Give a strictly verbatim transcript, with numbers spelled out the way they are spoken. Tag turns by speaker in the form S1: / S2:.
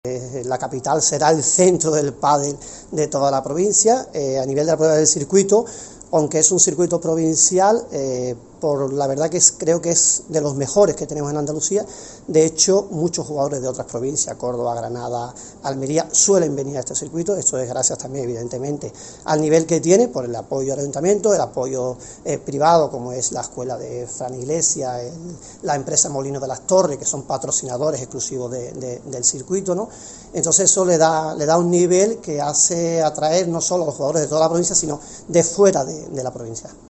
S1: Eh, la capital será el centro del pádel de toda la provincia. Eh, a nivel de la prueba del circuito, aunque es un circuito provincial, eh, por la verdad que es, creo que es de los mejores que tenemos en Andalucía. De hecho, muchos jugadores de otras provincias, Córdoba, Granada, Almería, suelen venir a este circuito. Esto es gracias también, evidentemente, al nivel que tiene, por el apoyo del ayuntamiento, el apoyo eh, privado, como es la escuela de Fran Iglesia, el, la empresa Molino de las Torres, que son patrocinadores exclusivos de, de, del circuito, ¿no? Entonces eso le da, le da un nivel que hace atraer no solo a los jugadores de toda la provincia, sino de fuera de, de la provincia.